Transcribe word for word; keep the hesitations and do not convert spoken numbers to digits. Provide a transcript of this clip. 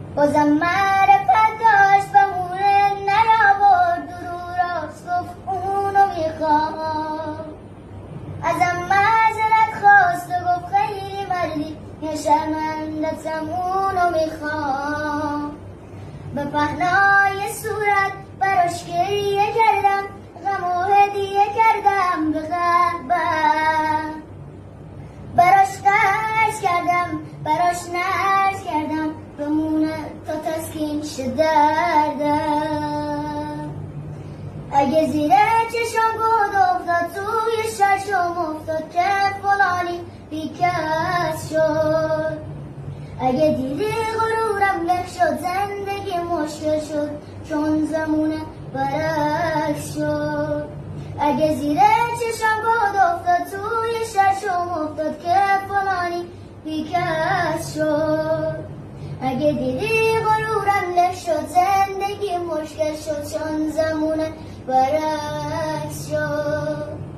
بازم معرفت داشت و موره نیاورد درو راست گفت اونو میخوام. ازم معذرت خواست و گفت خیلی مردی یه شرمندتم اونو میخوام. به پهنای صورت براش گریه کردم، غم و هدیه کردم به قلبم. براش قرض کردم، براش نرز کردم، بمونه تا تسکین شه دردم. اگه زیر چشم گود افتاد توی ششم افتاد که فلانی بیکس شد. اگه دیدی غرورم له شد زندگی مشکل شد چون زمونه برعکس شد. اگه زیر چشم گود افتاد توی ششم افتاد که فلانی بیکس شد. اگه دیدی غرورم له شد زندگی مشکل شد چون زمونه برعکس شد.